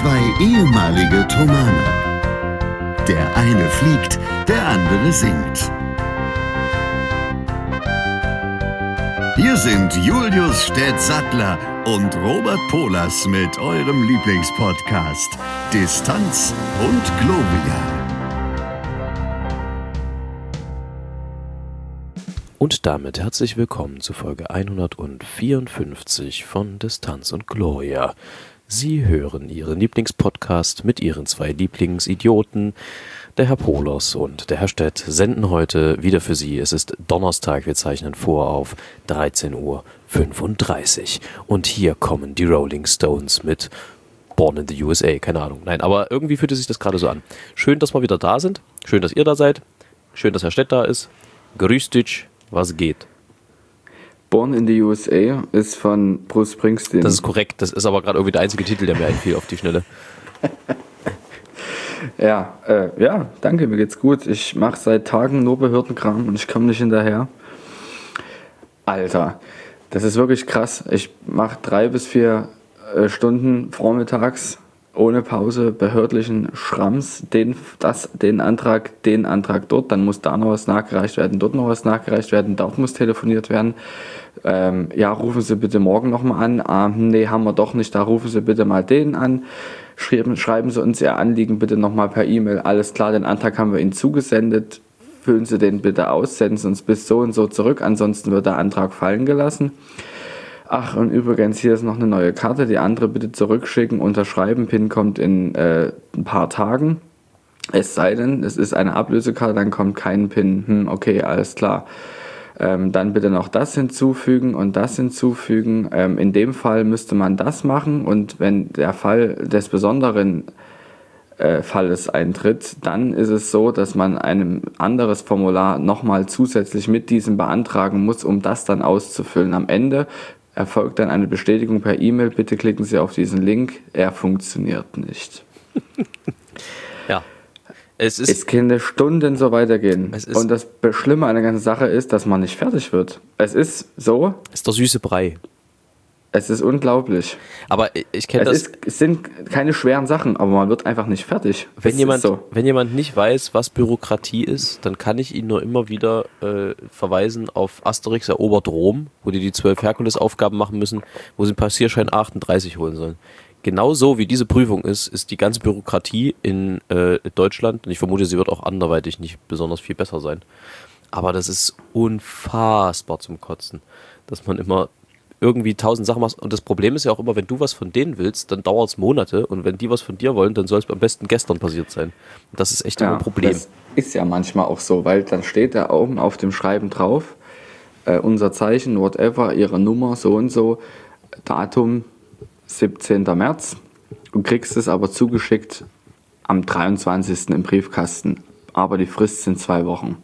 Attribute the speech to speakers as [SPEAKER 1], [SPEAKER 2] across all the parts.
[SPEAKER 1] Zwei ehemalige Thomaner. Der eine fliegt, der andere singt. Hier sind Julius Städtsattler und Robert Polas mit eurem Lieblingspodcast Distanz und Globia.
[SPEAKER 2] Und damit herzlich willkommen zu Folge 154 von Distanz und Gloria. Sie hören Ihren Lieblingspodcast mit Ihren zwei Lieblingsidioten, der Herr Polos und der Herr Städt, senden heute wieder für Sie. Es ist Donnerstag, wir zeichnen vor auf 13:35 Uhr. Und hier kommen die Rolling Stones mit Born in the USA, keine Ahnung. Nein, aber irgendwie fühlte sich das gerade so an. Schön, dass wir wieder da sind. Schön, dass ihr da seid. Schön, dass Herr Städt da ist. Grüß dich. Was geht?
[SPEAKER 3] Born in the USA ist von Bruce Springsteen.
[SPEAKER 2] Das ist korrekt, das ist aber gerade irgendwie der einzige Titel, der mir einfiel auf die Schnelle.
[SPEAKER 3] Ja, danke, mir geht's gut. Ich mache seit Tagen nur Behördenkram und ich komme nicht hinterher. Alter, das ist wirklich krass. Ich mache 3 bis 4 Stunden vormittags ohne Pause behördlichen Schrams, den Antrag dort, dann muss da noch was nachgereicht werden, dort noch was nachgereicht werden, dort muss telefoniert werden. Rufen Sie bitte morgen nochmal an. Nee, haben wir doch nicht, da rufen Sie bitte mal den an. Schreiben Sie uns Ihr Anliegen bitte nochmal per E-Mail. Alles klar, den Antrag haben wir Ihnen zugesendet. Füllen Sie den bitte aus, senden Sie uns bis so und so zurück, ansonsten wird der Antrag fallen gelassen. Ach, und übrigens, hier ist noch eine neue Karte, die andere bitte zurückschicken, unterschreiben, PIN kommt in ein paar Tagen. Es sei denn, es ist eine Ablösekarte, dann kommt kein PIN. Okay, alles klar. Dann bitte noch das hinzufügen und das hinzufügen. In dem Fall müsste man das machen und wenn der Fall des besonderen Falles eintritt, dann ist es so, dass man ein anderes Formular nochmal zusätzlich mit diesem beantragen muss, um das dann auszufüllen. Am Ende erfolgt dann eine Bestätigung per E-Mail. Bitte klicken Sie auf diesen Link. Er funktioniert nicht.
[SPEAKER 2] Ja. Es
[SPEAKER 3] kann Stunden so weitergehen. Und das Schlimme an der ganzen Sache ist, dass man nicht fertig wird. Es ist so.
[SPEAKER 2] Es ist der süße Brei.
[SPEAKER 3] Es ist unglaublich.
[SPEAKER 2] Aber ich kenne das.
[SPEAKER 3] Es sind keine schweren Sachen, aber man wird einfach nicht fertig.
[SPEAKER 2] Wenn jemand nicht weiß, was Bürokratie ist, dann kann ich ihn nur immer wieder verweisen auf Asterix erobert Rom, wo die 12 Herkulesaufgaben machen müssen, wo sie einen Passierschein 38 holen sollen. Genauso wie diese Prüfung ist die ganze Bürokratie in Deutschland, und ich vermute, sie wird auch anderweitig nicht besonders viel besser sein. Aber das ist unfassbar zum Kotzen, dass man immer irgendwie 1000 Sachen machst. Und das Problem ist ja auch immer, wenn du was von denen willst, dann dauert es Monate. Und wenn die was von dir wollen, dann soll es am besten gestern passiert sein. Und das ist echt immer ein Problem.
[SPEAKER 3] Das ist ja manchmal auch so, weil dann steht da oben auf dem Schreiben drauf, unser Zeichen, whatever, ihre Nummer, so und so, Datum 17. März. Du kriegst es aber zugeschickt am 23. im Briefkasten. Aber die Frist sind 2 Wochen.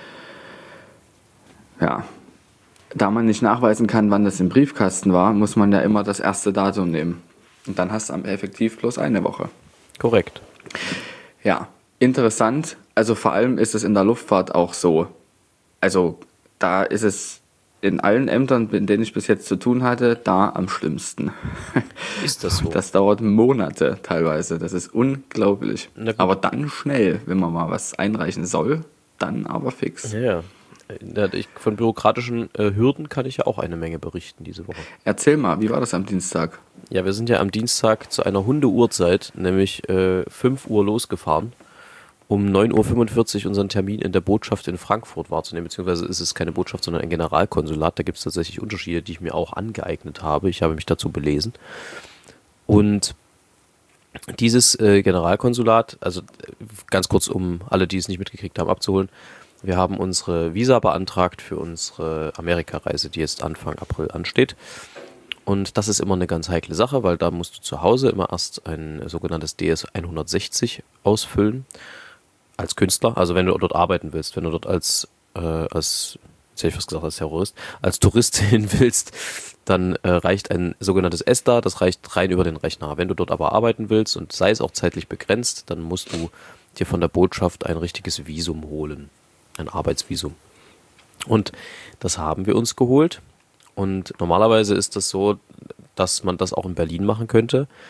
[SPEAKER 3] Ja. Da man nicht nachweisen kann, wann das im Briefkasten war, muss man ja immer das erste Datum nehmen. Und dann hast du effektiv bloß eine Woche.
[SPEAKER 2] Korrekt.
[SPEAKER 3] Ja, interessant. Also vor allem ist es in der Luftfahrt auch so. Also da ist es in allen Ämtern, mit denen ich bis jetzt zu tun hatte, da am schlimmsten.
[SPEAKER 2] Ist das so?
[SPEAKER 3] Das dauert Monate teilweise. Das ist unglaublich. Aber dann schnell, wenn man mal was einreichen soll, dann aber fix.
[SPEAKER 2] Ja. Von bürokratischen Hürden kann ich ja auch eine Menge berichten diese Woche.
[SPEAKER 3] Erzähl mal, wie war das am Dienstag?
[SPEAKER 2] Ja, wir sind ja am Dienstag zu einer Hundeuhrzeit, nämlich 5 Uhr losgefahren, um 9:45 Uhr unseren Termin in der Botschaft in Frankfurt wahrzunehmen, beziehungsweise ist es keine Botschaft, sondern ein Generalkonsulat. Da gibt es tatsächlich Unterschiede, die ich mir auch angeeignet habe. Ich habe mich dazu belesen. Und dieses Generalkonsulat, also ganz kurz, um alle, die es nicht mitgekriegt haben, abzuholen, wir haben unsere Visa beantragt für unsere Amerikareise, die jetzt Anfang April ansteht. Und das ist immer eine ganz heikle Sache, weil da musst du zu Hause immer erst ein sogenanntes DS 160 ausfüllen als Künstler. Also wenn du dort arbeiten willst, wenn du dort als Terrorist, als Tourist hin willst, dann reicht ein sogenanntes ESTA, das reicht rein über den Rechner. Wenn du dort aber arbeiten willst und sei es auch zeitlich begrenzt, dann musst du dir von der Botschaft ein richtiges Visum holen. Ein Arbeitsvisum. Und das haben wir uns geholt. Und normalerweise ist das so, dass man das auch in Berlin machen könnte.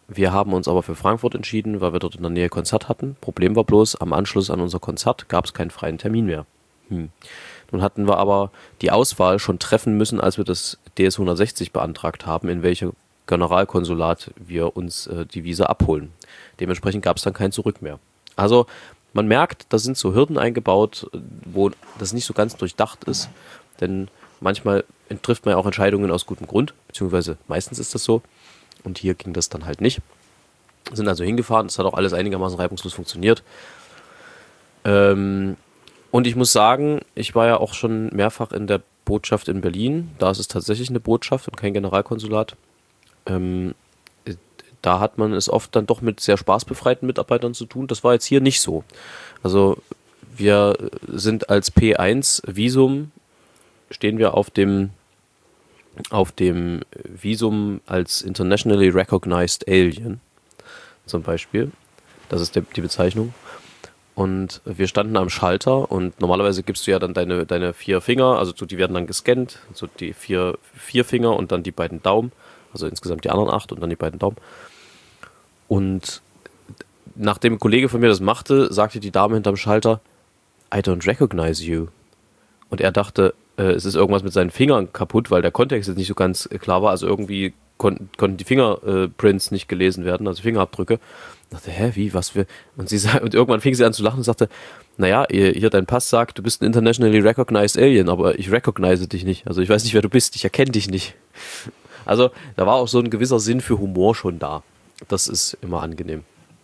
[SPEAKER 2] Wir haben uns aber für Frankfurt entschieden, weil wir dort in der Nähe Konzert hatten. Problem war bloß, am Anschluss an unser Konzert gab es keinen freien Termin mehr. Nun hatten wir aber die Auswahl schon treffen müssen, als wir das DS 160 beantragt haben, in welche Generalkonsulat wir uns die Visa abholen. Dementsprechend gab es dann kein Zurück mehr. Also man merkt, da sind so Hürden eingebaut, wo das nicht so ganz durchdacht ist, denn manchmal trifft man ja auch Entscheidungen aus gutem Grund, beziehungsweise meistens ist das so und hier ging das dann halt nicht. Sind also hingefahren, das hat auch alles einigermaßen reibungslos funktioniert. Und ich muss sagen, ich war ja auch schon mehrfach in der Botschaft in Berlin. Da ist es tatsächlich eine Botschaft und kein Generalkonsulat. Da hat man es oft dann doch mit sehr spaßbefreiten Mitarbeitern zu tun. Das war jetzt hier nicht so. Also wir sind als P1 Visum, stehen wir auf dem Visum als Internationally Recognized Alien zum Beispiel. Das ist die Bezeichnung. Und wir standen am Schalter und normalerweise gibst du ja dann deine 4 Finger, also die werden dann gescannt, so die vier Finger und dann die beiden Daumen, also insgesamt die anderen 8 und dann die beiden Daumen. Und nachdem ein Kollege von mir das machte, sagte die Dame hinterm Schalter, I don't recognize you. Und er dachte, es ist irgendwas mit seinen Fingern kaputt, weil der Kontext jetzt nicht so ganz klar war, also irgendwie konnten die Fingerprints nicht gelesen werden, also Fingerabdrücke. Ich dachte, wie, was für... Und irgendwann fing sie an zu lachen und sagte, naja, hier dein Pass sagt, du bist ein internationally recognized alien, aber ich recognize dich nicht. Also ich weiß nicht, wer du bist, ich erkenne dich nicht. Also da war auch so ein gewisser Sinn für Humor schon da. Das ist immer angenehm.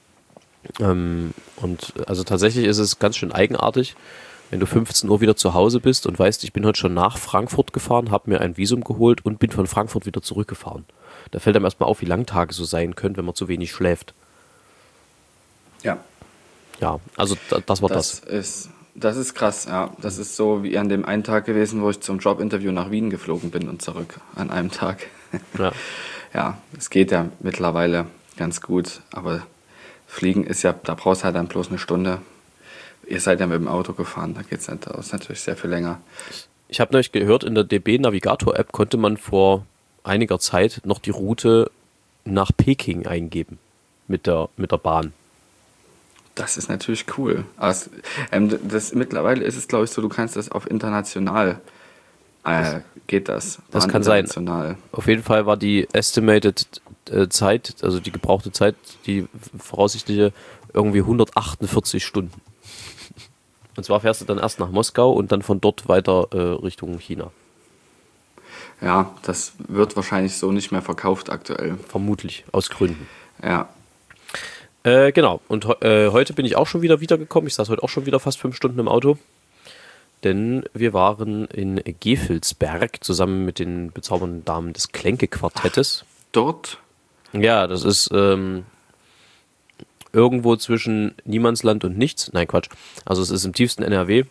[SPEAKER 2] Und also tatsächlich ist es ganz schön eigenartig, wenn du 15 Uhr wieder zu Hause bist und weißt, ich bin heute schon nach Frankfurt gefahren, habe mir ein Visum geholt und bin von Frankfurt wieder zurückgefahren. Da fällt einem erstmal auf, wie lang Tage so sein können, wenn man zu wenig schläft.
[SPEAKER 3] Ja.
[SPEAKER 2] Ja, also das war das.
[SPEAKER 3] Das ist krass, ja. Das ist so wie an dem einen Tag gewesen, wo ich zum Jobinterview nach Wien geflogen bin und zurück an einem Tag.
[SPEAKER 2] Ja.
[SPEAKER 3] Ja, es geht ja mittlerweile ganz gut, aber Fliegen ist ja, da brauchst du halt dann bloß eine Stunde. Ihr seid ja mit dem Auto gefahren, da geht es natürlich sehr viel länger. Ich
[SPEAKER 2] habe neulich gehört, in der DB Navigator App konnte man vor einiger Zeit noch die Route nach Peking eingeben mit der Bahn.
[SPEAKER 3] Das ist natürlich cool. Also, mittlerweile ist es, glaube ich, so, du kannst das auf international, geht das.
[SPEAKER 2] Das kann sein. Auf jeden Fall war die estimated Zeit, also die gebrauchte Zeit, die voraussichtliche, irgendwie 148 Stunden. Und zwar fährst du dann erst nach Moskau und dann von dort weiter Richtung China.
[SPEAKER 3] Ja, das wird wahrscheinlich so nicht mehr verkauft aktuell.
[SPEAKER 2] Vermutlich, aus Gründen.
[SPEAKER 3] Ja.
[SPEAKER 2] Genau, und heute bin ich auch schon wieder wiedergekommen. Ich saß heute auch schon wieder fast 5 Stunden im Auto. Denn wir waren in Gevelsberg zusammen mit den bezaubernden Damen des Klenke-Quartettes.
[SPEAKER 3] Dort?
[SPEAKER 2] Ja, das ist irgendwo zwischen Niemandsland und nichts. Nein, Quatsch. Also es ist im tiefsten NRW.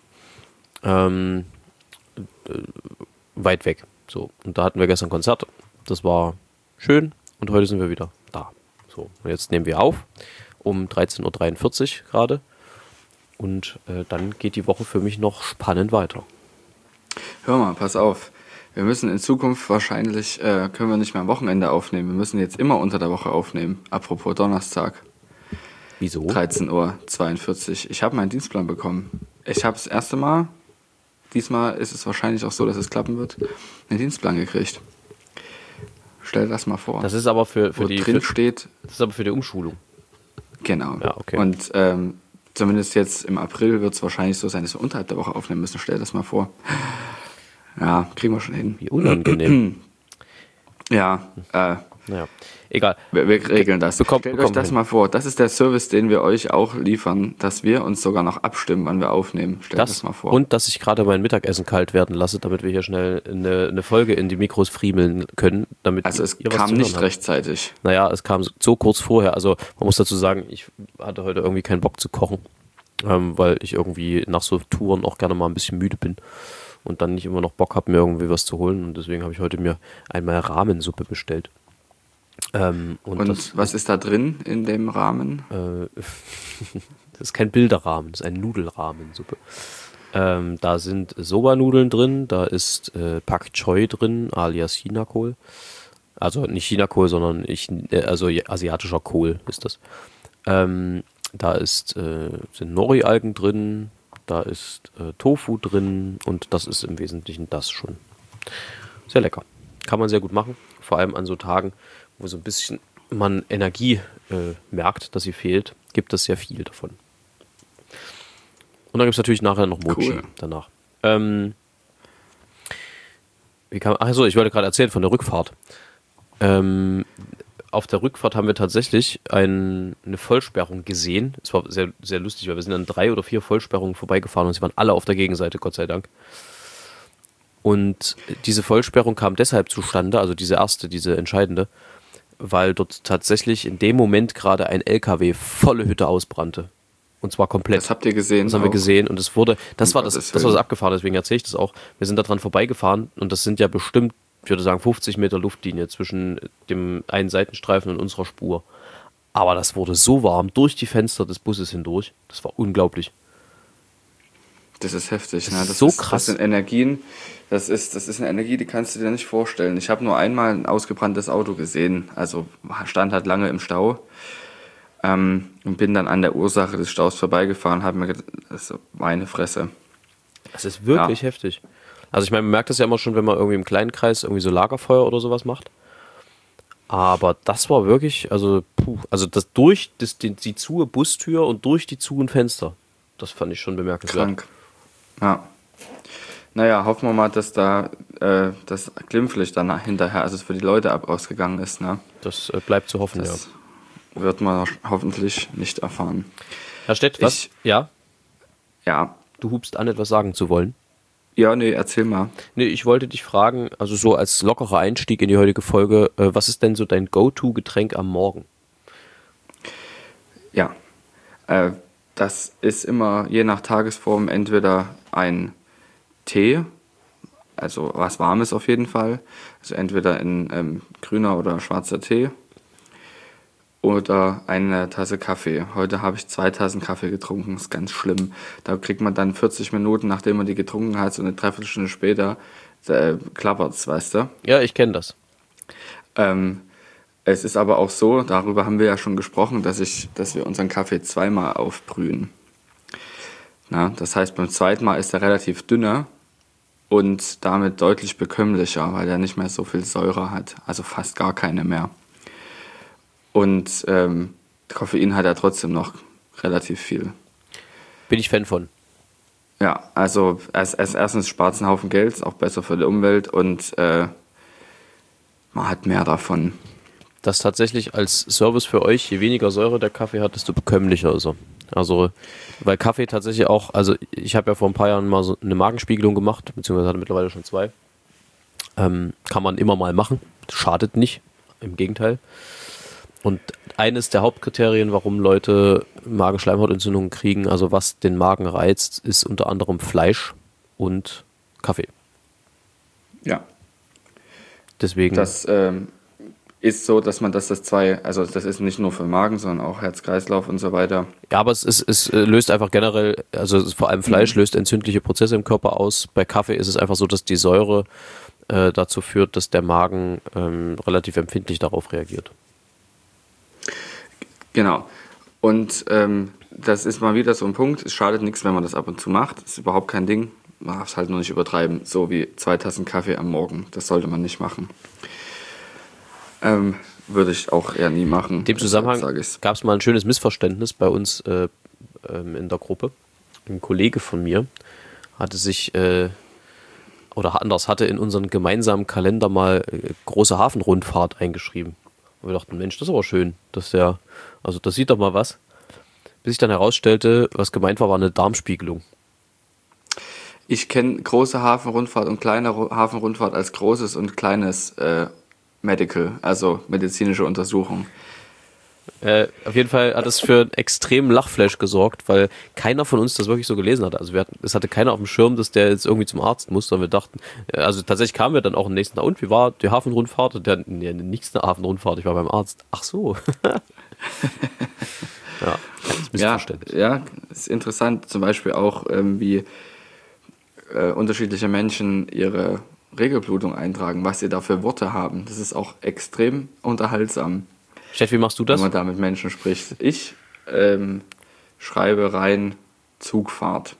[SPEAKER 2] Weit weg. So. Und da hatten wir gestern Konzert. Das war schön. Und heute sind wir wieder da. So. Und jetzt nehmen wir auf. Um 13.43 Uhr gerade. Und dann geht die Woche für mich noch spannend weiter.
[SPEAKER 3] Hör mal, pass auf. Wir müssen in Zukunft wahrscheinlich, können wir nicht mehr am Wochenende aufnehmen. Wir müssen jetzt immer unter der Woche aufnehmen. Apropos Donnerstag.
[SPEAKER 2] Wieso?
[SPEAKER 3] 13.42 Uhr. Ich habe meinen Dienstplan bekommen. Ich habe das erste Mal, diesmal ist es wahrscheinlich auch so, dass es klappen wird, einen Dienstplan gekriegt. Stell dir das mal vor.
[SPEAKER 2] Das ist aber für die
[SPEAKER 3] drin steht.
[SPEAKER 2] Das ist aber für die Umschulung.
[SPEAKER 3] Genau.
[SPEAKER 2] Ja, okay.
[SPEAKER 3] Und zumindest jetzt im April wird es wahrscheinlich so sein, dass wir unterhalb der Woche aufnehmen müssen. Stell dir das mal vor. Ja, kriegen wir schon hin.
[SPEAKER 2] Wie unangenehm.
[SPEAKER 3] Ja,
[SPEAKER 2] naja, egal.
[SPEAKER 3] Wir regeln das. Stellt euch das mal vor. Das ist der Service, den wir euch auch liefern, dass wir uns sogar noch abstimmen, wann wir aufnehmen. Stellt das mal vor.
[SPEAKER 2] Und dass ich gerade mein Mittagessen kalt werden lasse, damit wir hier schnell eine Folge in die Mikros friemeln können. Damit
[SPEAKER 3] also es kam nicht rechtzeitig.
[SPEAKER 2] Naja, es kam so kurz vorher. Also man muss dazu sagen, ich hatte heute irgendwie keinen Bock zu kochen, weil ich irgendwie nach so Touren auch gerne mal ein bisschen müde bin. Und dann nicht immer noch Bock habe, mir irgendwie was zu holen. Und deswegen habe ich heute mir einmal Rahmensuppe bestellt. Und
[SPEAKER 3] was ist da drin in dem Rahmen?
[SPEAKER 2] Das ist kein Bilderrahmen, das ist ein Nudelrahmensuppe. Da sind Soba-Nudeln drin, da ist Pak Choi drin, alias Chinakohl. Also nicht China-Kohl, sondern also asiatischer Kohl ist das. Da sind Nori-Algen drin, da ist Tofu drin und das ist im Wesentlichen das schon. Sehr lecker. Kann man sehr gut machen, vor allem an so Tagen, wo so ein bisschen man Energie merkt, dass sie fehlt, gibt es sehr viel davon. Und dann gibt es natürlich nachher noch Mochi danach. Achso, ich wollte gerade erzählen von der Rückfahrt. Auf der Rückfahrt haben wir tatsächlich eine Vollsperrung gesehen. Es war sehr, sehr lustig, weil wir sind an 3 oder 4 Vollsperrungen vorbeigefahren und sie waren alle auf der Gegenseite, Gott sei Dank. Und diese Vollsperrung kam deshalb zustande, also diese entscheidende, weil dort tatsächlich in dem Moment gerade ein LKW volle Hütte ausbrannte. Und zwar komplett.
[SPEAKER 3] Das habt ihr gesehen?
[SPEAKER 2] Das haben wir gesehen und das war das abgefahren, deswegen erzähle ich das auch. Wir sind da dran vorbeigefahren und das sind ja bestimmt, ich würde sagen, 50 Meter Luftlinie zwischen dem einen Seitenstreifen und unserer Spur. Aber das wurde so warm durch die Fenster des Busses hindurch. Das war unglaublich.
[SPEAKER 3] Das ist heftig. Das
[SPEAKER 2] ist so krass.
[SPEAKER 3] Das sind Energien, das ist eine Energie, die kannst du dir nicht vorstellen. Ich habe nur einmal ein ausgebranntes Auto gesehen. Also stand halt lange im Stau. Und bin dann an der Ursache des Staus vorbeigefahren, habe mir gedacht, das ist meine Fresse.
[SPEAKER 2] Das ist wirklich heftig. Also ich meine, man merkt das ja immer schon, wenn man irgendwie im kleinen Kreis irgendwie so Lagerfeuer oder sowas macht. Aber das war wirklich, also das durch die zuhe Bustür und durch die zuhen Fenster, das fand ich schon bemerkenswert.
[SPEAKER 3] Krank. Ja. Naja, hoffen wir mal, dass da das glimpflich dann hinterher, also es für die Leute ausgegangen ist. Ne?
[SPEAKER 2] Das bleibt zu hoffen,
[SPEAKER 3] das wird man hoffentlich nicht erfahren.
[SPEAKER 2] Herr Stett, was? Ja?
[SPEAKER 3] Ja.
[SPEAKER 2] Du hubst an, etwas sagen zu wollen.
[SPEAKER 3] Ja, nee, erzähl mal.
[SPEAKER 2] Nee, ich wollte dich fragen, also so als lockerer Einstieg in die heutige Folge, was ist denn so dein Go-To-Getränk am Morgen?
[SPEAKER 3] Ja, das ist immer je nach Tagesform entweder ein Tee, also was Warmes auf jeden Fall, also entweder in grüner oder schwarzer Tee oder eine Tasse Kaffee. Heute habe ich 2 Tassen Kaffee getrunken, ist ganz schlimm. Da kriegt man dann 40 Minuten, nachdem man die getrunken hat, so eine Dreiviertelstunde später, klappert's, weißt du?
[SPEAKER 2] Ja, ich kenne das.
[SPEAKER 3] Es ist aber auch so, darüber haben wir ja schon gesprochen, dass wir unseren Kaffee 2-mal aufbrühen. Na, das heißt, beim 2. Mal ist er relativ dünner und damit deutlich bekömmlicher, weil er nicht mehr so viel Säure hat, also fast gar keine mehr. Und Koffein hat er trotzdem noch relativ viel.
[SPEAKER 2] Bin ich Fan von.
[SPEAKER 3] Ja, also erstens spart es einen Haufen Geld, ist auch besser für die Umwelt und man hat mehr davon.
[SPEAKER 2] Das tatsächlich als Service für euch, je weniger Säure der Kaffee hat, desto bekömmlicher ist er. Also, weil Kaffee tatsächlich auch, also ich habe ja vor ein paar Jahren mal so eine Magenspiegelung gemacht, beziehungsweise hatte mittlerweile schon 2. Kann man immer mal machen, schadet nicht, im Gegenteil. Und eines der Hauptkriterien, warum Leute Magenschleimhautentzündungen kriegen, also was den Magen reizt, ist unter anderem Fleisch und Kaffee.
[SPEAKER 3] Ja.
[SPEAKER 2] Deswegen.
[SPEAKER 3] Das ist so, dass man das also das ist nicht nur für Magen, sondern auch Herz-Kreislauf und so weiter.
[SPEAKER 2] Ja, aber es löst einfach generell, also vor allem Fleisch löst entzündliche Prozesse im Körper aus. Bei Kaffee ist es einfach so, dass die Säure dazu führt, dass der Magen relativ empfindlich darauf reagiert.
[SPEAKER 3] Genau. Und das ist mal wieder so ein Punkt. Es schadet nichts, wenn man das ab und zu macht. Das ist überhaupt kein Ding. Man darf es halt nur nicht übertreiben. So wie 2 Tassen Kaffee am Morgen. Das sollte man nicht machen. Würde ich auch eher nie machen.
[SPEAKER 2] In dem Zusammenhang gab es mal ein schönes Missverständnis bei uns in der Gruppe. Ein Kollege von mir hatte sich, hatte in unseren gemeinsamen Kalender mal große Hafenrundfahrt eingeschrieben. Und wir dachten, Mensch, das ist aber schön, das sieht doch mal was. Bis sich dann herausstellte, was gemeint war eine Darmspiegelung.
[SPEAKER 3] Ich kenne große Hafenrundfahrt und kleine Hafenrundfahrt als großes und kleines Medical, also medizinische Untersuchung.
[SPEAKER 2] Auf jeden Fall hat es für einen extremen Lachflash gesorgt, weil keiner von uns das wirklich so gelesen hatte. Also es hatte keiner auf dem Schirm, dass der jetzt irgendwie zum Arzt muss, sondern wir dachten, also tatsächlich kamen wir dann auch am nächsten Tag, und wie war die Hafenrundfahrt? Und nichts eine Hafenrundfahrt, ich war beim Arzt. Ach so. Ja, das Missverständnis.
[SPEAKER 3] Ja, ist interessant, zum Beispiel auch wie unterschiedliche Menschen ihre Regelblutung eintragen, was sie da für Worte haben. Das ist auch extrem unterhaltsam,
[SPEAKER 2] Steff, wie machst du das?
[SPEAKER 3] wenn man da mit Menschen spricht. Ich schreibe rein Zugfahrt.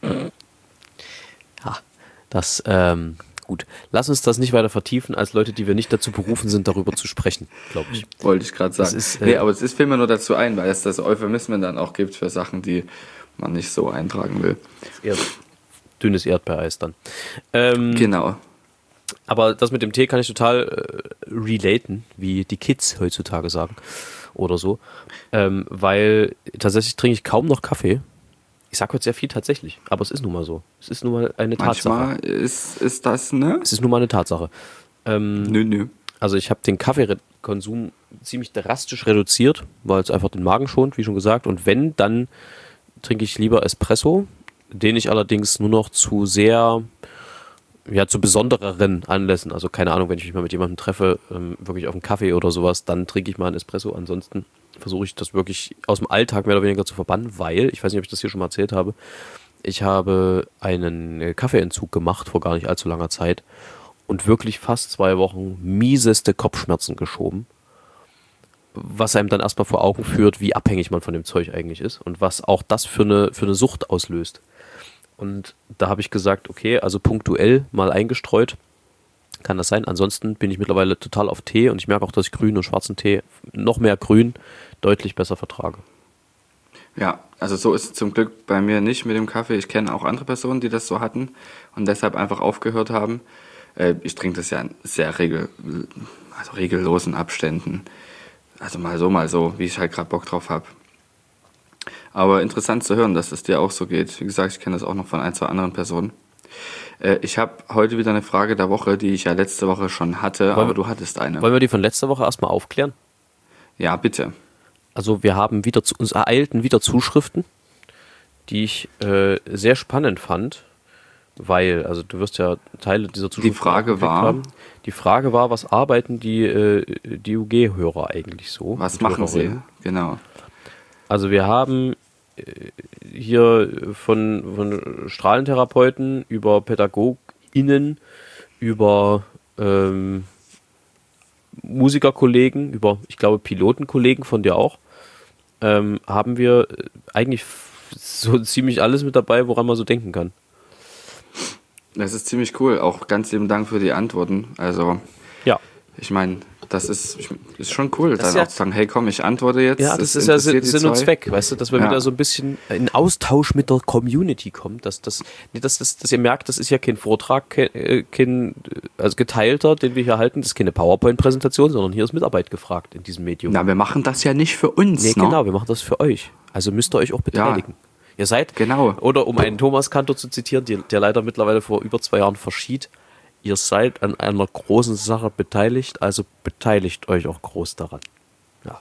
[SPEAKER 2] Ja, das, gut. Lass uns das nicht weiter vertiefen, als Leute, die wir nicht dazu berufen sind, darüber zu sprechen, glaube ich.
[SPEAKER 3] Wollte ich gerade sagen.
[SPEAKER 2] ist,
[SPEAKER 3] nee, aber es fällt mir nur dazu ein, weil es das Euphemismen dann auch gibt für Sachen, die man nicht so eintragen will.
[SPEAKER 2] Dünnes Erdbeereis dann.
[SPEAKER 3] Genau.
[SPEAKER 2] Aber das mit dem Tee kann ich total relaten, wie die Kids heutzutage sagen oder so. Weil tatsächlich trinke ich kaum noch Kaffee. Ich sage heute sehr viel tatsächlich, aber es ist nun mal so. Es ist nun mal eine Tatsache.
[SPEAKER 3] Manchmal ist das, ne?
[SPEAKER 2] Es ist nun mal eine Tatsache.
[SPEAKER 3] Nö.
[SPEAKER 2] Also ich habe den Kaffeekonsum ziemlich drastisch reduziert, weil es einfach den Magen schont, wie schon gesagt. Und wenn, dann trinke ich lieber Espresso, den ich allerdings nur noch zu besondereren Anlässen, also keine Ahnung, wenn ich mich mal mit jemandem treffe, wirklich auf einen Kaffee oder sowas, dann trinke ich mal einen Espresso. Ansonsten versuche ich das wirklich aus dem Alltag mehr oder weniger zu verbannen, weil, ich weiß nicht, ob ich das hier schon mal erzählt habe, ich habe einen Kaffeeentzug gemacht vor gar nicht allzu langer Zeit und wirklich fast 2 Wochen mieseste Kopfschmerzen geschoben, was einem dann erstmal vor Augen führt, wie abhängig man von dem Zeug eigentlich ist und was auch das für eine Sucht auslöst. Und da habe ich gesagt, okay, also punktuell mal eingestreut kann das sein. Ansonsten bin ich mittlerweile total auf Tee und ich merke auch, dass ich grünen und schwarzen Tee, noch mehr grün, deutlich besser vertrage.
[SPEAKER 3] Ja, also so ist es zum Glück bei mir nicht mit dem Kaffee. Ich kenne auch andere Personen, die das so hatten und deshalb einfach aufgehört haben. Ich trinke das ja in sehr regellosen Abständen. Also mal so, wie ich halt gerade Bock drauf habe. Aber interessant zu hören, dass es dir auch so geht. Wie gesagt, ich kenne das auch noch von 1, 2 anderen Personen. Ich habe heute wieder eine Frage der Woche, die ich ja letzte Woche schon hatte, aber du hattest eine.
[SPEAKER 2] Wollen wir die von letzter Woche erstmal aufklären?
[SPEAKER 3] Ja, bitte.
[SPEAKER 2] Also wir haben uns ereilten wieder Zuschriften, die ich sehr spannend fand, weil, also du wirst ja Teile dieser Zuschriften Die Frage war, was arbeiten die UG-Hörer eigentlich so?
[SPEAKER 3] Was machen sie? Genau.
[SPEAKER 2] Also wir haben hier von Strahlentherapeuten über PädagogInnen, über Musikerkollegen, über, ich glaube, Pilotenkollegen von dir auch, haben wir eigentlich so ziemlich alles mit dabei, woran man so denken kann.
[SPEAKER 3] Das ist ziemlich cool. Auch ganz lieben Dank für die Antworten. Also,
[SPEAKER 2] ja.
[SPEAKER 3] Ich meine, das ist schon cool, dann auch zu sagen, hey komm, ich antworte jetzt.
[SPEAKER 2] Ja, das ist ja Sinn und Zweck, weißt du, dass wir wieder so ein bisschen in Austausch mit der Community kommen, dass ihr merkt, das ist ja kein Vortrag, also geteilter, den wir hier halten, das ist keine PowerPoint-Präsentation, sondern hier ist Mitarbeit gefragt in diesem Medium.
[SPEAKER 3] Na, wir machen das ja nicht für uns,
[SPEAKER 2] nee, genau, wir machen das für euch. Also müsst ihr euch auch beteiligen. Ja. Ihr seid, oder um einen Thomas Kantor zu zitieren, der leider mittlerweile vor über 2 Jahren verschied, ihr seid an einer großen Sache beteiligt, also beteiligt euch auch groß daran. Ja.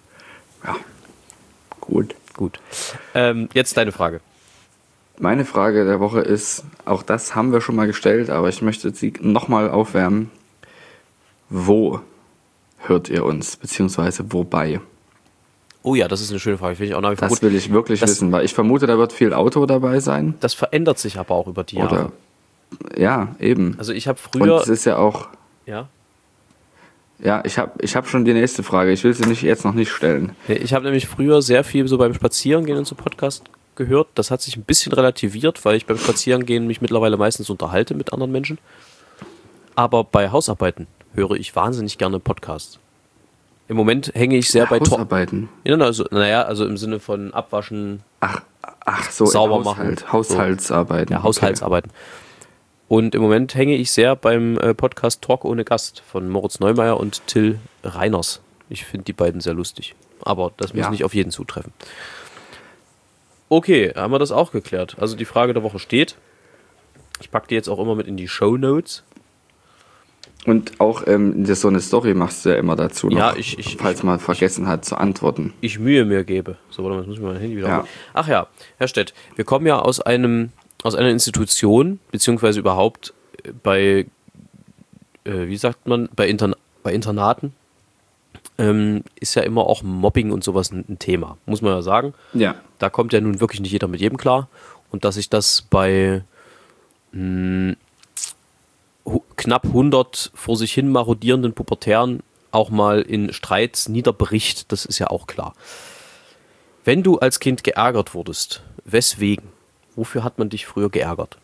[SPEAKER 2] Gut. Jetzt deine Frage.
[SPEAKER 3] Meine Frage der Woche ist, auch das haben wir schon mal gestellt, aber ich möchte sie nochmal aufwärmen. Wo hört ihr uns, beziehungsweise wobei?
[SPEAKER 2] Oh ja, das ist eine schöne Frage. Finde ich auch nach wie vor
[SPEAKER 3] gut. Das will ich wirklich wissen, weil ich vermute, da wird viel Auto dabei sein.
[SPEAKER 2] Das verändert sich aber auch über die Jahre.
[SPEAKER 3] Ja, eben.
[SPEAKER 2] Also ich habe früher...
[SPEAKER 3] Und es ist ja auch...
[SPEAKER 2] Ja?
[SPEAKER 3] Ja, ich hab schon die nächste Frage. Ich will sie jetzt noch nicht stellen.
[SPEAKER 2] Ich habe nämlich früher sehr viel so beim Spazierengehen und so Podcast gehört. Das hat sich ein bisschen relativiert, weil ich beim Spazierengehen mich mittlerweile meistens unterhalte mit anderen Menschen. Aber bei Hausarbeiten höre ich wahnsinnig gerne Podcasts. Im Moment hänge ich sehr bei
[SPEAKER 3] Hausarbeiten?
[SPEAKER 2] Also im Sinne von Abwaschen,
[SPEAKER 3] Ach so,
[SPEAKER 2] sauber machen.
[SPEAKER 3] Haushaltsarbeiten.
[SPEAKER 2] Ja, Haushaltsarbeiten. Und im Moment hänge ich sehr beim Podcast Talk ohne Gast von Moritz Neumeier und Till Reiners. Ich finde die beiden sehr lustig. Aber das muss nicht auf jeden zutreffen. Okay, haben wir das auch geklärt. Also die Frage der Woche steht. Ich packe die jetzt auch immer mit in die Shownotes.
[SPEAKER 3] Und auch so eine Story machst du ja immer dazu noch, falls man vergessen hat zu antworten.
[SPEAKER 2] Ich Mühe mir gebe. So, warte mal, jetzt muss ich mein Handy wieder holen. Ach ja, Herr Stett, wir kommen ja aus einer Institution, beziehungsweise überhaupt bei, wie sagt man, bei Internaten, ist ja immer auch Mobbing und sowas ein Thema, muss man ja sagen.
[SPEAKER 3] Ja.
[SPEAKER 2] Da kommt ja nun wirklich nicht jeder mit jedem klar. Und dass sich das bei knapp 100 vor sich hin marodierenden Pubertären auch mal in Streits niederbricht, das ist ja auch klar. Wenn du als Kind geärgert wurdest, weswegen? Wofür hat man dich früher geärgert?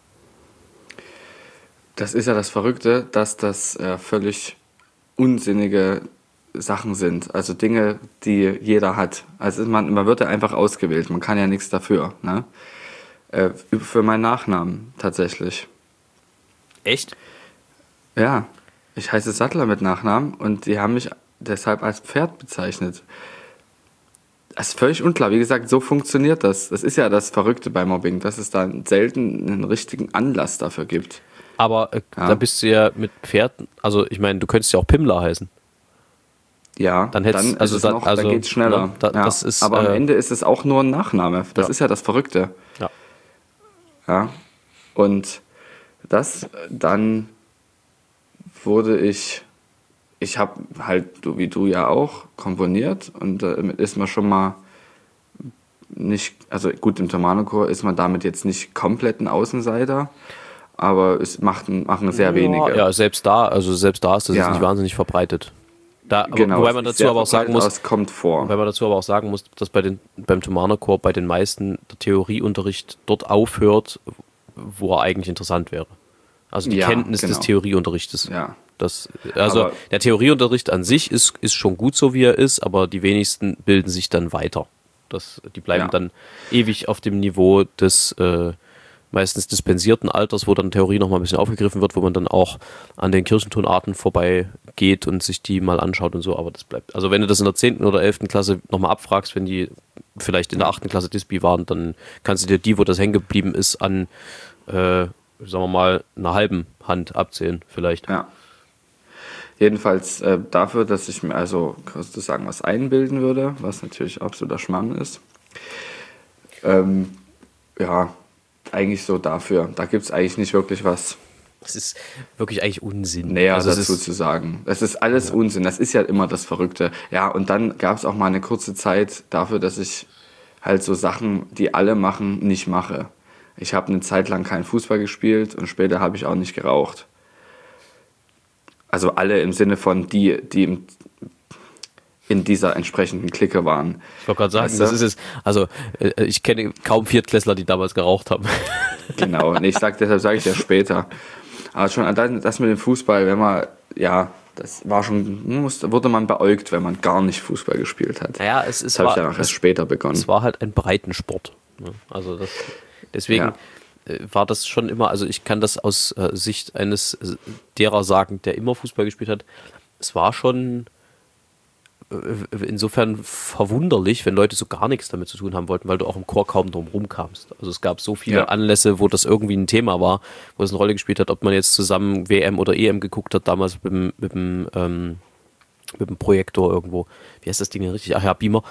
[SPEAKER 3] Das ist ja das Verrückte, dass das völlig unsinnige Sachen sind. Also Dinge, die jeder hat. Also man wird ja einfach ausgewählt. Man kann ja nichts dafür. Ne? Für meinen Nachnamen tatsächlich.
[SPEAKER 2] Echt?
[SPEAKER 3] Ja, ich heiße Sattler mit Nachnamen und die haben mich deshalb als Pferd bezeichnet. Das ist völlig unklar. Wie gesagt, so funktioniert das. Das ist ja das Verrückte bei Mobbing, dass es da selten einen richtigen Anlass dafür gibt.
[SPEAKER 2] Aber da bist du ja mit Pferden, also ich meine, du könntest ja auch Pimmler heißen.
[SPEAKER 3] Ja,
[SPEAKER 2] dann
[SPEAKER 3] geht's schneller.
[SPEAKER 2] Ne, das ist,
[SPEAKER 3] aber am Ende ist es auch nur ein Nachname. Das
[SPEAKER 2] ja.
[SPEAKER 3] ist ja das Verrückte.
[SPEAKER 2] Ja.
[SPEAKER 3] Ja. Und dann wurde ich habe halt, wie du ja auch, komponiert und damit ist man schon mal nicht, also gut, im Thomanerchor ist man damit jetzt nicht komplett ein Außenseiter, aber es machen sehr wenige.
[SPEAKER 2] Ja, selbst da ist das jetzt nicht wahnsinnig verbreitet.
[SPEAKER 3] Genau,
[SPEAKER 2] wobei man dazu aber auch sagen muss,
[SPEAKER 3] es kommt vor.
[SPEAKER 2] Wobei man dazu aber auch sagen muss, dass beim Thomanerchor bei den meisten der Theorieunterricht dort aufhört, wo er eigentlich interessant wäre. Also die Kenntnis des Theorieunterrichtes.
[SPEAKER 3] Ja.
[SPEAKER 2] Der Theorieunterricht an sich ist schon gut so, wie er ist, aber die wenigsten bilden sich dann weiter. Die bleiben dann ewig auf dem Niveau des meistens dispensierten Alters, wo dann Theorie nochmal ein bisschen aufgegriffen wird, wo man dann auch an den Kirchentonarten vorbeigeht und sich die mal anschaut und so, aber das bleibt. Also wenn du das in der 10. oder 11. Klasse nochmal abfragst, wenn die vielleicht in der 8. Klasse Dispi waren, dann kannst du dir wo das hängen geblieben ist, an, sagen wir mal, einer halben Hand abzählen vielleicht.
[SPEAKER 3] Ja. Jedenfalls dafür, dass ich mir also sozusagen was einbilden würde, was natürlich absoluter Schmarrn ist. Eigentlich so dafür. Da gibt es eigentlich nicht wirklich was.
[SPEAKER 2] Das ist wirklich eigentlich Unsinn.
[SPEAKER 3] Näher dazu zu sagen. Das ist alles Unsinn. Das ist ja immer das Verrückte. Ja, und dann gab es auch mal eine kurze Zeit dafür, dass ich halt so Sachen, die alle machen, nicht mache. Ich habe eine Zeit lang keinen Fußball gespielt und später habe ich auch nicht geraucht. Also alle im Sinne von die in dieser entsprechenden Clique waren.
[SPEAKER 2] Ich wollte gerade sagen, das ist es. Also ich kenne kaum Viertklässler, die damals geraucht haben.
[SPEAKER 3] Genau, und deshalb sage ich ja später. Aber schon das mit dem Fußball, wenn man, das war schon, wurde man beäugt, wenn man gar nicht Fußball gespielt hat.
[SPEAKER 2] Naja,
[SPEAKER 3] das habe ich dann auch erst später begonnen.
[SPEAKER 2] Es war halt ein Breitensport. Also deswegen war das schon immer, also ich kann das aus Sicht eines derer sagen, der immer Fußball gespielt hat, es war schon insofern verwunderlich, wenn Leute so gar nichts damit zu tun haben wollten, weil du auch im Chor kaum drum rumkamst. Also es gab so viele Anlässe, wo das irgendwie ein Thema war, wo es eine Rolle gespielt hat, ob man jetzt zusammen WM oder EM geguckt hat, damals mit dem Projektor irgendwo. Wie heißt das Ding denn richtig? Ach ja, Beamer.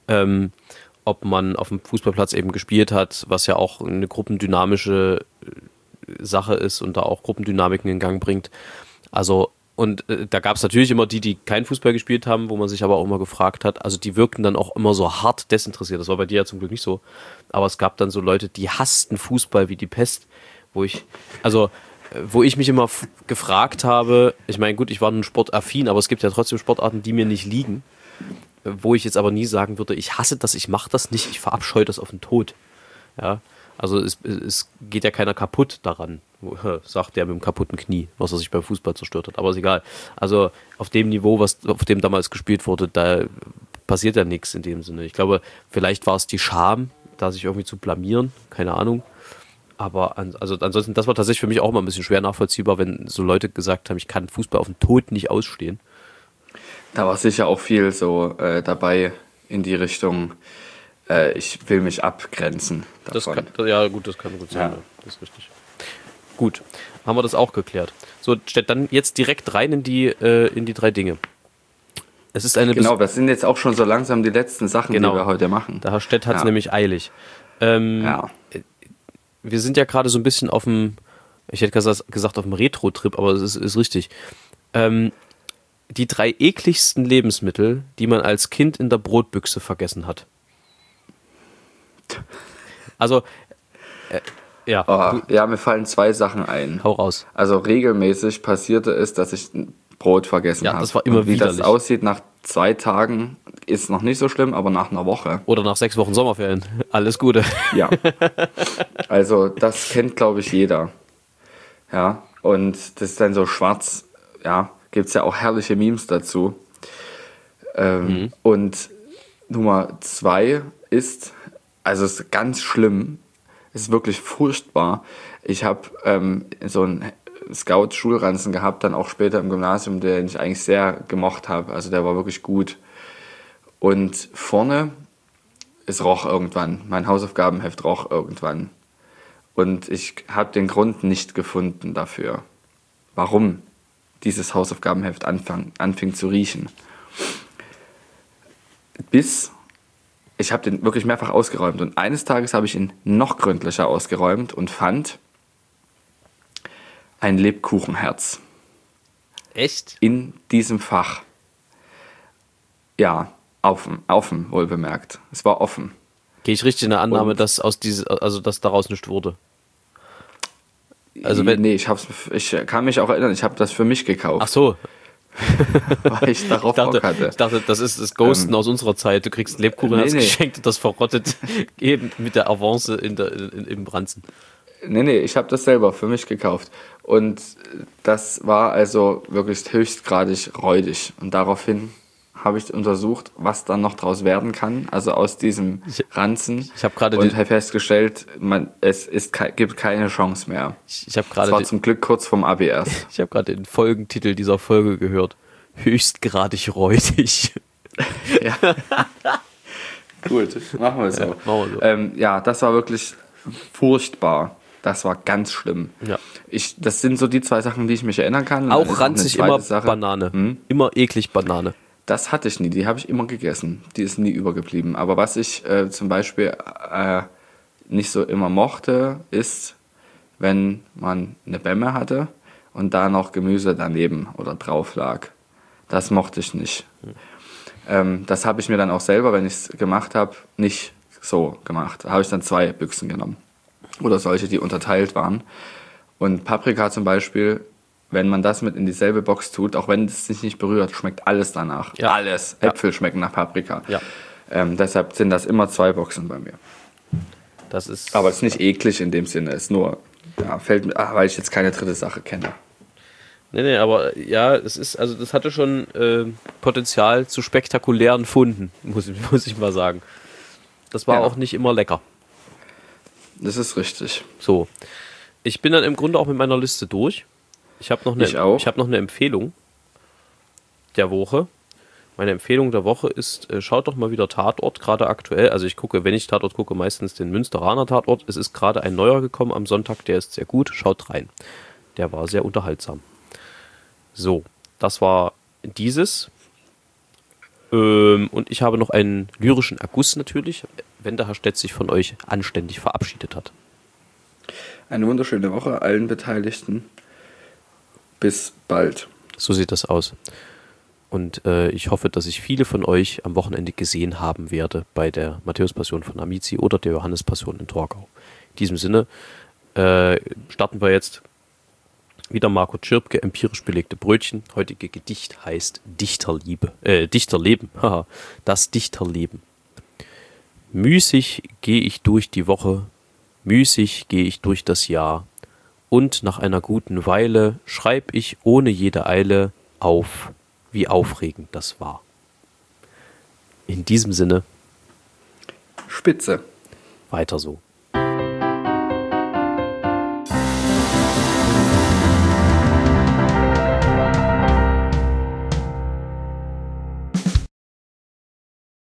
[SPEAKER 2] Ob man auf dem Fußballplatz eben gespielt hat, was ja auch eine gruppendynamische Sache ist und da auch Gruppendynamiken in Gang bringt. Also und da gab es natürlich immer die keinen Fußball gespielt haben, wo man sich aber auch immer gefragt hat, also die wirkten dann auch immer so hart desinteressiert. Das war bei dir ja zum Glück nicht so. Aber es gab dann so Leute, die hassten Fußball wie die Pest, wo ich mich immer gefragt habe, ich meine, gut, ich war nun sportaffin, aber es gibt ja trotzdem Sportarten, die mir nicht liegen, wo ich jetzt aber nie sagen würde, ich hasse das, ich mache das nicht, ich verabscheue das auf den Tod. Ja, also es geht ja keiner kaputt daran, sagt der mit dem kaputten Knie, was er sich beim Fußball zerstört hat. Aber ist egal. Also auf dem Niveau, auf dem damals gespielt wurde, da passiert ja nichts in dem Sinne. Ich glaube, vielleicht war es die Scham, da sich irgendwie zu blamieren, keine Ahnung. Aber ansonsten, das war tatsächlich für mich auch immer ein bisschen schwer nachvollziehbar, wenn so Leute gesagt haben, ich kann Fußball auf den Tod nicht ausstehen.
[SPEAKER 3] Da war sicher auch viel so dabei in die Richtung, ich will mich abgrenzen davon.
[SPEAKER 2] Das kann gut sein. Ja. Das ist richtig. Gut, haben wir das auch geklärt. So, dann jetzt direkt rein in die 3 Dinge. Es ist
[SPEAKER 3] das sind jetzt auch schon so langsam die letzten Sachen, die wir heute machen.
[SPEAKER 2] Der Herr Stett hat es nämlich eilig. Wir sind ja gerade so ein bisschen auf dem, ich hätte gesagt auf dem Retro-Trip, aber es ist richtig. Die 3 ekligsten Lebensmittel, die man als Kind in der Brotbüchse vergessen hat. Also, Ja,
[SPEAKER 3] Ja, mir fallen 2 Sachen ein.
[SPEAKER 2] hau raus.
[SPEAKER 3] Also regelmäßig passierte es, dass ich ein Brot vergessen habe.
[SPEAKER 2] Ja, das war immer
[SPEAKER 3] Und wie das
[SPEAKER 2] widerlich.
[SPEAKER 3] aussieht nach 2 Tagen, ist noch nicht so schlimm, aber nach einer Woche.
[SPEAKER 2] Oder nach 6 Wochen Sommerferien. Alles Gute.
[SPEAKER 3] Ja. Also das kennt, glaube ich, jeder. Ja, und das ist dann so schwarz. Ja, gibt es ja auch herrliche Memes dazu. Und Nummer 2 ist, also es ist ganz schlimm, es ist wirklich furchtbar. Ich habe so einen Scout-Schulranzen gehabt, dann auch später im Gymnasium, den ich eigentlich sehr gemocht habe. Also der war wirklich gut. Und vorne, es roch irgendwann. Mein Hausaufgabenheft roch irgendwann. Und ich habe den Grund nicht gefunden dafür, warum dieses Hausaufgabenheft anfing zu riechen. Ich habe den wirklich mehrfach ausgeräumt. Und eines Tages habe ich ihn noch gründlicher ausgeräumt und fand ein Lebkuchenherz
[SPEAKER 2] Echt?
[SPEAKER 3] in diesem Fach. Ja, offen wohlbemerkt. Es war offen.
[SPEAKER 2] Gehe ich richtig in der Annahme,
[SPEAKER 3] Und-
[SPEAKER 2] dass dass daraus nicht wurde? Also wenn,
[SPEAKER 3] Nee, ich kann mich auch erinnern, ich habe das für mich gekauft,
[SPEAKER 2] ach so,
[SPEAKER 3] weil ich darauf Bock hatte.
[SPEAKER 2] ich dachte, das ist das Ghosten aus unserer Zeit. Du kriegst ein Lebkuchenherz
[SPEAKER 3] Nee.
[SPEAKER 2] geschenkt und das verrottet eben mit der Avance im Branzen.
[SPEAKER 3] Nee, ich habe das selber für mich gekauft. Und das war also wirklich höchstgradig räudig. Und daraufhin habe ich untersucht, was dann noch draus werden kann, also aus diesem Ranzen.
[SPEAKER 2] ich habe gerade
[SPEAKER 3] und habe festgestellt, gibt keine Chance mehr.
[SPEAKER 2] Ich habe
[SPEAKER 3] Das war
[SPEAKER 2] gerade
[SPEAKER 3] zum Glück kurz vorm Abi erst.
[SPEAKER 2] ich habe gerade den Folgentitel dieser Folge gehört. Höchstgradig räudig.
[SPEAKER 3] Ja. Gut, machen wir so.
[SPEAKER 2] Ja, machen wir so.
[SPEAKER 3] Ja, das war wirklich furchtbar. Das war ganz schlimm.
[SPEAKER 2] Ja.
[SPEAKER 3] Das sind so die 2 Sachen, die ich mich erinnern kann. Und dann ist
[SPEAKER 2] Auch
[SPEAKER 3] noch
[SPEAKER 2] ranzig
[SPEAKER 3] eine zweite
[SPEAKER 2] immer
[SPEAKER 3] Sache.
[SPEAKER 2] Banane. Immer eklig Banane.
[SPEAKER 3] Das hatte ich nie, die habe ich immer gegessen. Die ist nie übergeblieben. Aber was ich zum Beispiel nicht so immer mochte, ist, wenn man eine Bämme hatte und da noch Gemüse daneben oder drauf lag. Das mochte ich nicht. Das habe ich mir dann auch selber, wenn ich es gemacht habe, nicht so gemacht. Da habe ich dann 2 Büchsen genommen. Oder solche, die unterteilt waren. Und Paprika zum Beispiel, wenn man das mit in dieselbe Box tut, auch wenn es sich nicht berührt, schmeckt alles danach.
[SPEAKER 2] Ja.
[SPEAKER 3] Alles.
[SPEAKER 2] Ja.
[SPEAKER 3] Äpfel schmecken nach Paprika.
[SPEAKER 2] Ja.
[SPEAKER 3] Deshalb sind das immer 2 Boxen bei mir.
[SPEAKER 2] Das ist.
[SPEAKER 3] Aber es ist nicht eklig in dem Sinne. Es ist nur, ja, weil ich jetzt keine dritte Sache kenne.
[SPEAKER 2] Nee, aber ja, es ist, also das hatte schon Potenzial zu spektakulären Funden, muss ich mal sagen. Das war
[SPEAKER 3] Ja.
[SPEAKER 2] auch nicht immer lecker.
[SPEAKER 3] Das ist richtig.
[SPEAKER 2] So. Ich bin dann im Grunde auch mit meiner Liste durch. Ich habe noch,
[SPEAKER 3] Ich auch.
[SPEAKER 2] hab noch eine Empfehlung der Woche. Meine Empfehlung der Woche ist, schaut doch mal wieder Tatort, gerade aktuell. Also ich gucke, wenn ich Tatort gucke, meistens den Münsteraner Tatort. Es ist gerade ein neuer gekommen am Sonntag, der ist sehr gut. Schaut rein. Der war sehr unterhaltsam. So, das war dieses. Und ich habe noch einen lyrischen Erguss natürlich, wenn der Herr Stett sich von euch anständig verabschiedet hat.
[SPEAKER 3] Eine wunderschöne Woche allen Beteiligten. Bis bald.
[SPEAKER 2] So sieht das aus. Und ich hoffe, dass ich viele von euch am Wochenende gesehen haben werde bei der Matthäus-Passion von Amici oder der Johannes-Passion in Torgau. In diesem Sinne starten wir jetzt wieder Marco Tschirpke, empirisch belegte Brötchen. Heutige Gedicht heißt Dichterleben. Haha, das Dichterleben. Müßig gehe ich durch die Woche, müßig gehe ich durch das Jahr, und nach einer guten Weile schreib ich ohne jede Eile auf, wie aufregend das war. In diesem Sinne,
[SPEAKER 3] Spitze.
[SPEAKER 2] weiter so.